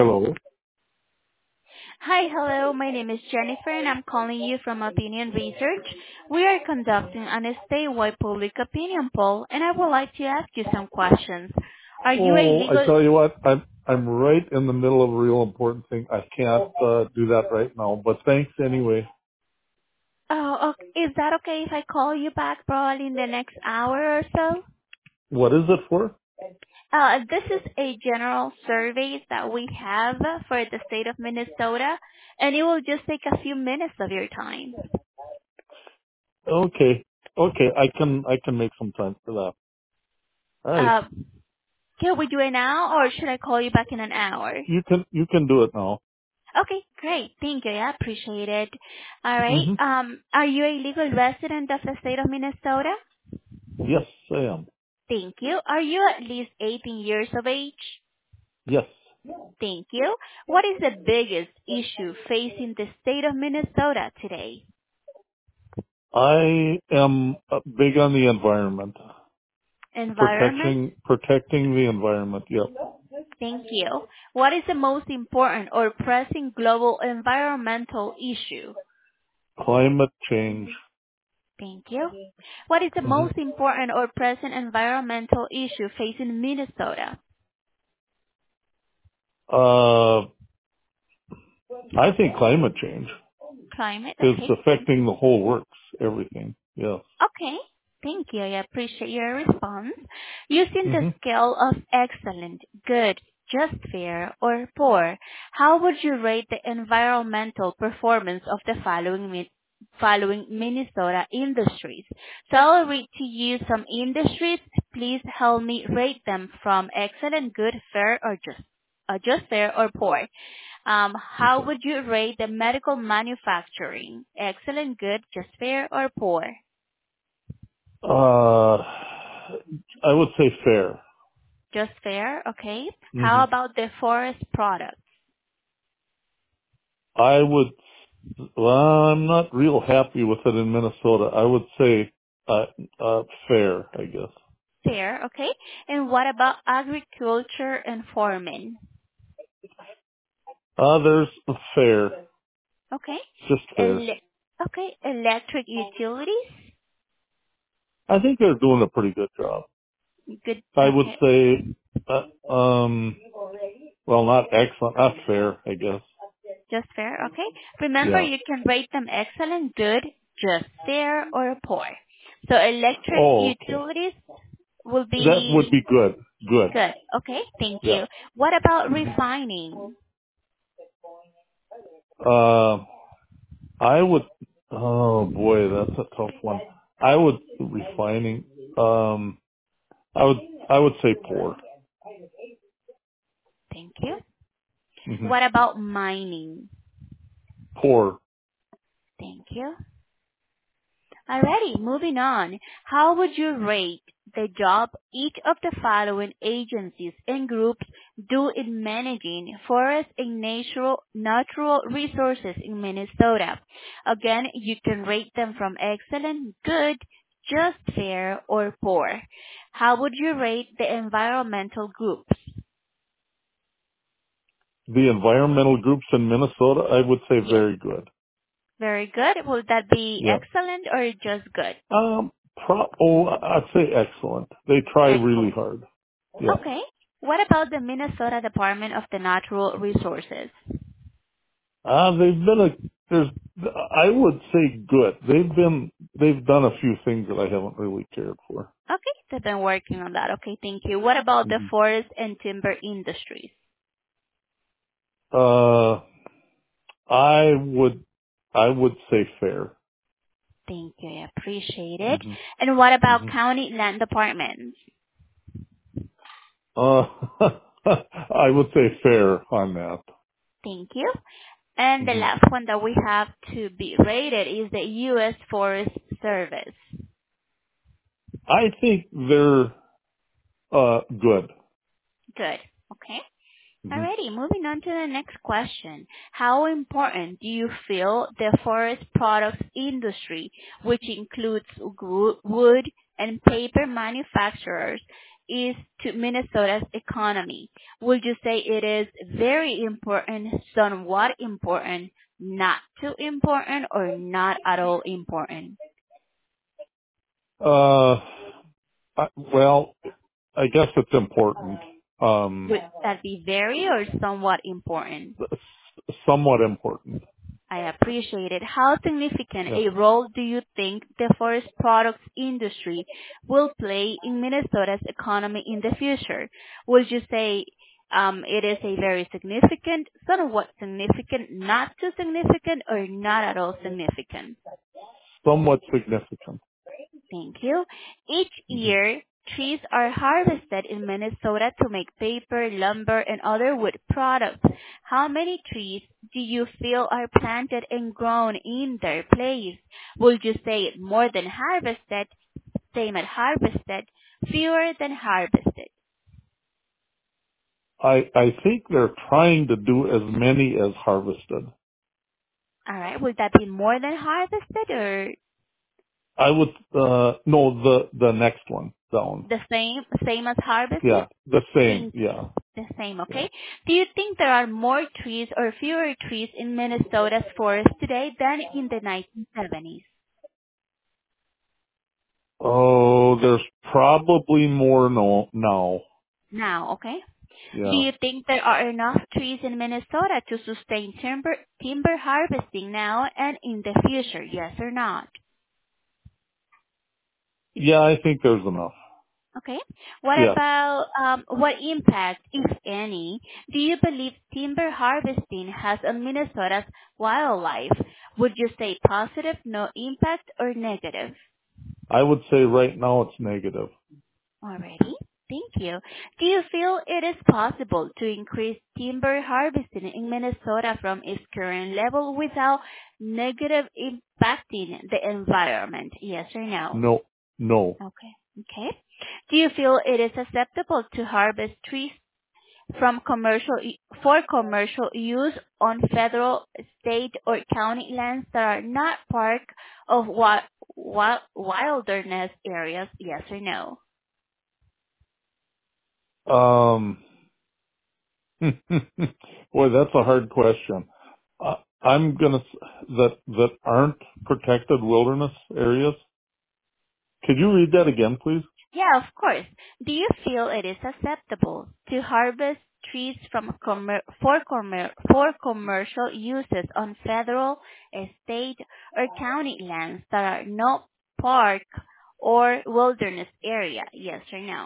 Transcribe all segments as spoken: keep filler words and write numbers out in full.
Hello. Hi, hello. My name is Jennifer, and I'm calling you from Opinion Research. We are conducting an statewide public opinion poll, and I would like to ask you some questions. Are you a Oh, I legal... tell you what, I'm I'm right in the middle of a real important thing. I can't uh, do that right now, but thanks anyway. Oh, okay. Is that okay if I call you back probably in the next hour or so? What is it for? Uh, this is a general survey that we have for the state of Minnesota, and it will just take a few minutes of your time. Okay, okay, I can I can make some time for that. All right, Uh, can we do it now, or should I call you back in an hour? you can you can do it now. Okay, great. Thank you. I appreciate it. All right. hmm Um, are you a legal resident of the state of Minnesota? Yes, I am. Thank you. Are you at least eighteen years of age? Yes, Thank you. What is the biggest issue facing the state of Minnesota today? I am uh, big on the environment, Environment? protecting protecting the environment. Yep. Thank you. What is the most important or pressing global environmental issue? Climate change. Thank you. What is the hmm most important or present environmental issue facing Minnesota? Uh, I think climate change. Climate. It's Okay. Thank affecting the whole works, everything. Yes. Okay. Thank you. I appreciate your response. Using the hmm scale of excellent, good, just fair, or poor, how would you rate the environmental performance of the following mi- following Minnesota industries? So I'll read to you some industries. Please help me rate them from excellent, good, fair, or just uh, just fair or poor. Um, how Okay. would you rate the medical manufacturing? Excellent, good, just fair, or poor? Uh, I would say fair. Just fair, okay. hmm How about the forest product? I would, well, I'm not real happy with it in Minnesota. I would say, uh, uh, fair, I guess. Fair, okay. And what about agriculture and farming? Uh, there's fair. Okay. Just fair. Ele- okay. Electric utilities? I think they're doing a pretty good job. Good, I would okay. say, uh, um, well, not excellent, not fair, I guess. Just fair, okay. Remember, Yeah. you can rate them excellent, good, just fair, or poor. So electric Oh, okay. utilities will That would be be good. Good. good, okay. Thank Yeah. you. What about hmm refining? Uh, I would, oh boy, that's a tough one. I would, refining, um, I would, I would say poor. Thank you. hmm What about mining? Poor. Thank you. Alrighty, moving on. How would you rate the job each of the following agencies and groups do in managing forest and natural natural resources in Minnesota? Again, you can rate them from excellent, good, just fair, or poor. How would you rate the environmental groups? The environmental groups in Minnesota, I would say Yes. very good. Very good. Would that be Yeah. excellent or just good? Um, pro, oh, I'd say excellent. They try really Excellent. hard. Yeah. Okay. What about the Minnesota Department of the Natural Resources? Uh, they've been a, there's, I would say good. They've been, they've done a few things that I haven't really cared for. Okay, they've been working on that. Okay, thank you. What about the hmm forest and timber industries? Uh, I would, I would say fair. Thank you. I appreciate it. hmm And what about hmm county land departments? Uh, I would say fair on that. Thank you. And the hmm last one that we have to be rated is the U S. Forest Service. I think they're uh good. Good. Okay. hmm Alrighty, moving on to the next question. How important do you feel the forest products industry, which includes gro- wood and paper manufacturers, is to Minnesota's economy? Would you say it is very important, somewhat important, not too important, or not at all important? Uh, I, well, I guess it's important. Um, Would that be very or somewhat important? s- somewhat important. I appreciate it. How significant Yeah. a role do you think the forest products industry will play in Minnesota's economy in the future? Would you say um, it is a very significant, somewhat significant, not too significant, or not at all significant? Somewhat significant. Thank you. Each hmm year, trees are harvested in Minnesota to make paper, lumber, and other wood products. How many trees do you feel are planted and grown in their place? Would you say more than harvested, same as harvested, fewer than harvested? I, I think they're trying to do as many as harvested. All right. Would that be more than harvested or I would, uh, no, the, the next one down. the same, same as harvested? Yeah, the same. Thank you. Yeah, The same, yeah. okay? Do you think there are more trees or fewer trees in Minnesota's forest today than in the nineteen seventies? Oh, there's probably more no, now. Now, okay? Do Yeah. you think there are enough trees in Minnesota to sustain timber timber harvesting now and in the future? Yes or not? Yeah, I think there's enough. Okay. What Yes. about um, what impact, if any, do you believe timber harvesting has on Minnesota's wildlife? Would you say positive, no impact, or negative? I would say right now it's negative. Alrighty. Thank you. Do you feel it is possible to increase timber harvesting in Minnesota from its current level without negative impacting the environment? Yes or no? No, no, Okay. Okay. Do you feel it is acceptable to harvest trees from commercial for commercial use on federal, state, or county lands that are not part of wi- wi- wilderness areas? Yes or no? Um, boy, that's a hard question. Uh, I'm gonna s- that that aren't protected wilderness areas. Could you read that again, please? Yeah, of course. Do you feel it is acceptable to harvest trees from commer- for, commer- for commercial uses on federal, state, or county lands that are not park or wilderness area? Yes or no?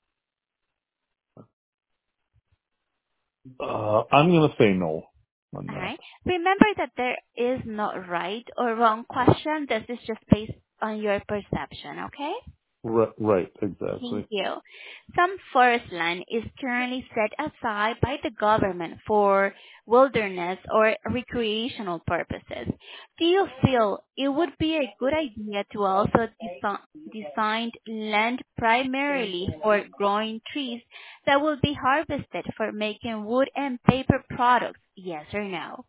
Uh, I'm gonna say no on All that. right. Remember that there is no right or wrong question. This is just based on your perception, okay? Right, right, Thank exactly. you. Some forest land is currently set aside by the government for wilderness or recreational purposes. Do you feel it would be a good idea to also desi- design land primarily for growing trees that will be harvested for making wood and paper products? Yes or no?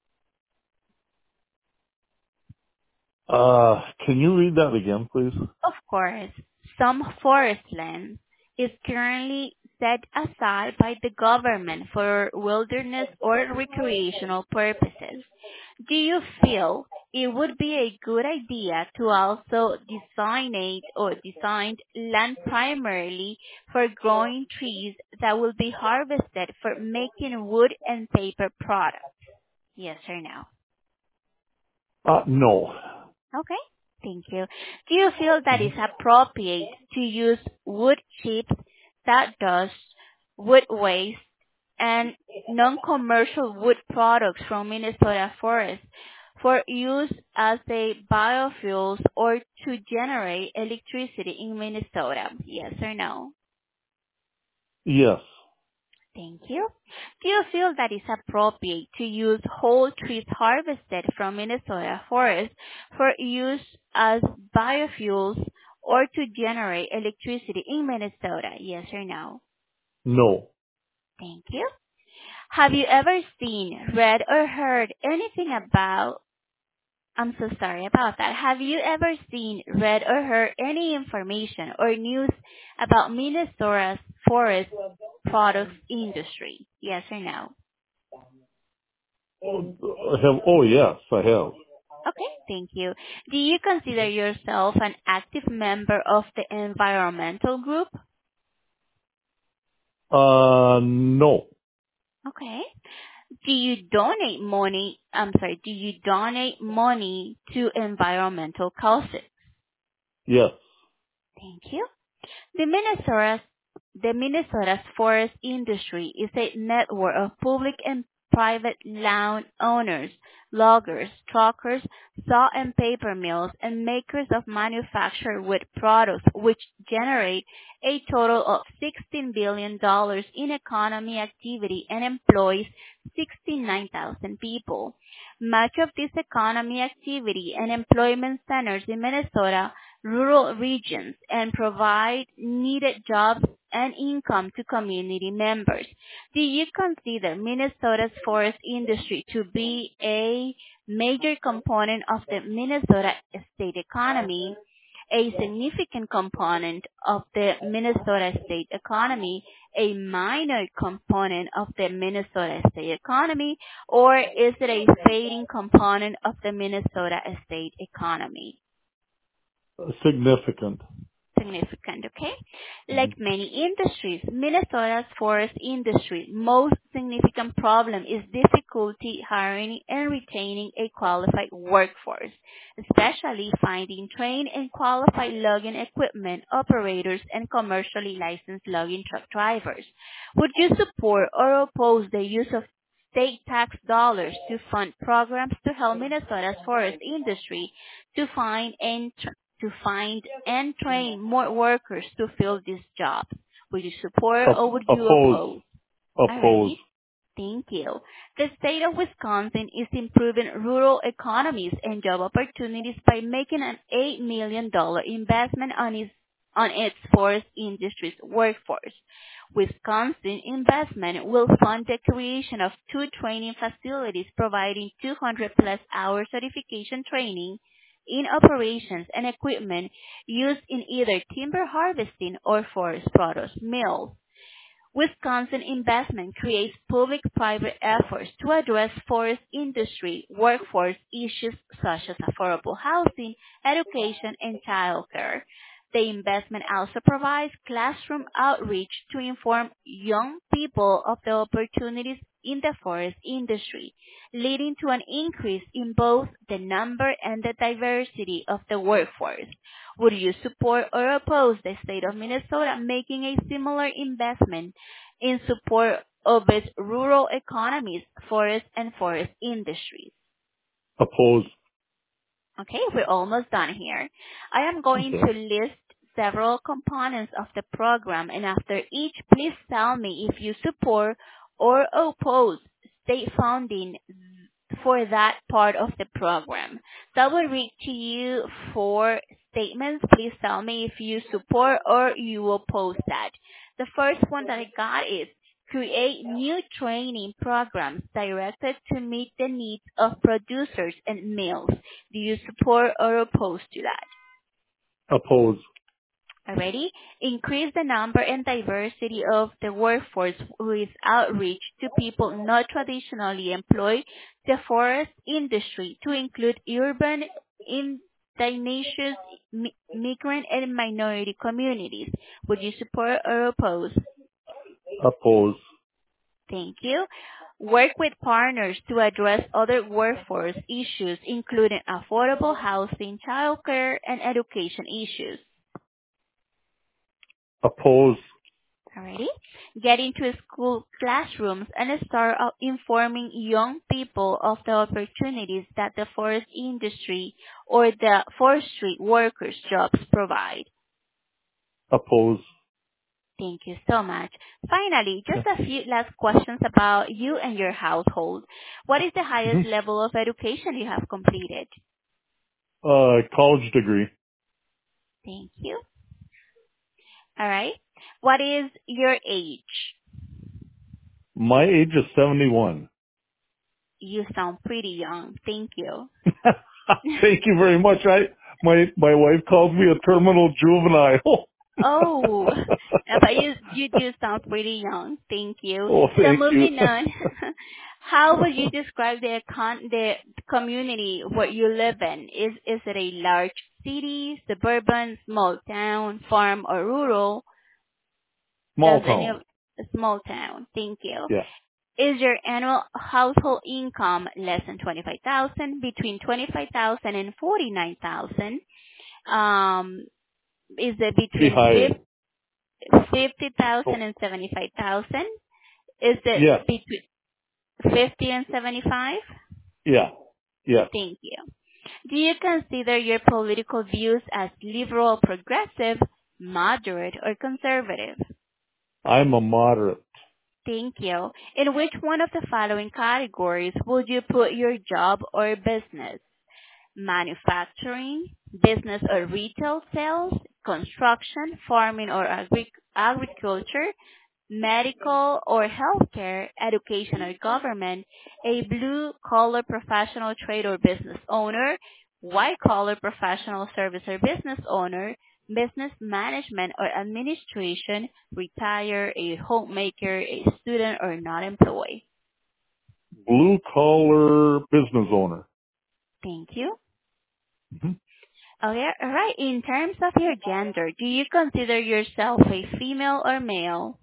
Uh, can you read that again, please? Of course, some forest land is currently set aside by the government for wilderness or recreational purposes. Do you feel it would be a good idea to also designate or design land primarily for growing trees that will be harvested for making wood and paper products? Yes or no? Uh, no. Okay. Thank you. Do you feel that hmm it's appropriate to use wood chips, sawdust, wood waste, and non-commercial wood products from Minnesota forests for use as a biofuels or to generate electricity in Minnesota? Yes or no? Yes. Thank you. Do you feel that it's appropriate to use whole trees harvested from Minnesota forests for use as biofuels or to generate electricity in Minnesota? Yes or no? No. Thank you. Have you ever seen, read, or heard anything about I'm so sorry about that. Have you ever seen, read, or heard any information or news about Minnesota's forest products industry? Yes or no? Oh, I have. Oh yes, I have. Okay, thank you. Do you consider yourself an active member of the environmental group? Uh, no. Okay. Do you donate money, I'm sorry, do you donate money to environmental causes? Yes. Thank you. The Minnesota's the Minnesota's forest industry is a network of public and private land owners, loggers, truckers, saw and paper mills, and makers of manufactured wood products, which generate a total of sixteen billion dollars in economy activity and employs sixty-nine thousand people. Much of this economy activity and employment centers in Minnesota rural regions and provide needed jobs and income to community members. Do you consider Minnesota's forest industry to be a major component of the Minnesota state economy, a significant component of the Minnesota state economy, a minor component of the Minnesota state economy, or is it a fading component of the Minnesota state economy? Significant. Significant, okay? Mhm. Like many industries, Minnesota's forest industry most significant problem is difficulty hiring and retaining a qualified workforce, especially finding trained and qualified logging equipment operators and commercially licensed logging truck drivers. Would you support or oppose the use of state tax dollars to fund programs to help Minnesota's forest industry to find and tr- to find and train more workers to fill this job? Would you support Op- or would you oppose. oppose? Oppose. Alrighty. Thank you. The state of Wisconsin is improving rural economies and job opportunities by making an eight million dollars investment on its on its forest industry's workforce. Wisconsin investment will fund the creation of two training facilities providing two hundred plus hour certification training in operations and equipment used in either timber harvesting or forest products mills. Wisconsin investment creates public-private efforts to address forest industry workforce issues such as affordable housing, education, and childcare. The investment also provides classroom outreach to inform young people of the opportunities in the forest industry, leading to an increase in both the number and the diversity of the workforce. Would you support or oppose the state of Minnesota making a similar investment in support of its rural economies, forest and forest industries? Oppose. Okay, we're almost done here. I am going Okay. to list several components of the program, and after each, please tell me if you support or oppose state funding for that part of the program. So I will read to you four statements. Please tell me if you support or you oppose that. The first one that I got is create new training programs directed to meet the needs of producers and mills. Do you support or oppose to that? Oppose. Already, increase the number and diversity of the workforce with outreach to people not traditionally employed the forest industry to include urban, indigenous, mi- migrant, and minority communities. Would you support or oppose? Oppose. Thank you. Work with partners to address other workforce issues, including affordable housing, childcare, and education issues. Oppose. Alrighty. Get into school classrooms and start out informing young people of the opportunities that the forest industry or the forestry workers' jobs provide. Oppose. Thank you so much. Finally, Yeah. just a few last questions about you and your household. What is the highest Mhm. level of education you have completed? Uh, college degree. Thank you. All right. What is your age? My age is seventy-one. You sound pretty young. Thank you. Thank you very much. I my my wife calls me a terminal juvenile. Oh, uh, but you you do sound pretty young. Thank you. Oh, So thank you. moving on, how would you describe the econ- the community where you live in? Is is it a large city, suburban, small town, farm, or rural? Small Does any of town. a small town? Thank you. Yeah. Is your annual household income less than twenty-five thousand, between twenty-five thousand and forty-nine thousand? Um, is it Be between higher. fifty Oh, thousand and seventy-five thousand? Is it yes. between fifty and seventy-five? Yeah. Yes. Thank you. Do you consider your political views as liberal, progressive, moderate, or conservative? I'm a moderate. Thank you. In which one of the following categories would you put your job or business? Manufacturing, business or retail sales, construction, farming or agri- agriculture, medical or healthcare, education or government, a blue-collar professional trade or business owner, white-collar professional service or business owner, business management or administration, retire, a homemaker, a student or not employed. Blue collar business owner. Thank you. hmm Okay, all right. In terms of your gender, do you consider yourself a female or male?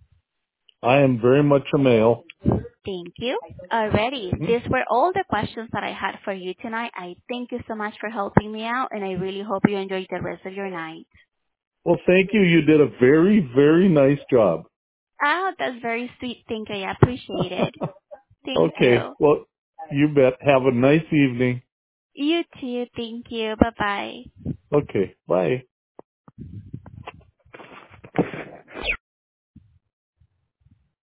I am very much a male. Thank you. Alrighty. hmm These were all the questions that I had for you tonight. I thank you so much for helping me out, and I really hope you enjoy the rest of your night. Well, thank you. You did a very, very nice job. Ah, that's very sweet. Thank you. I appreciate it. Thank Okay. you. Well, you bet. Have a nice evening. You too. Thank you. Bye-bye. Okay. Bye.